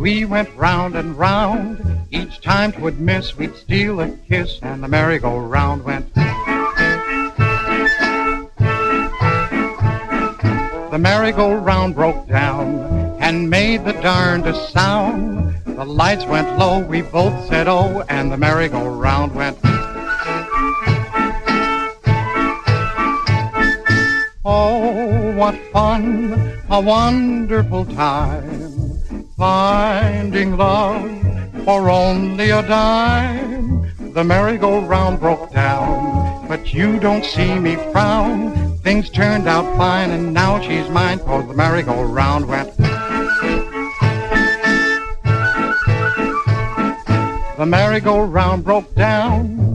We went round and round. Each time 'twould miss, we'd steal a kiss, and the merry-go-round went. The merry-go-round broke down and made the darndest sound. The lights went low, we both said oh, and the merry-go-round went. Oh, what fun, a wonderful time, finding love for only a dime. The merry-go-round broke down, but you don't see me frown. Things turned out fine, and now she's mine, 'cause the merry-go-round went. The merry-go-round broke down,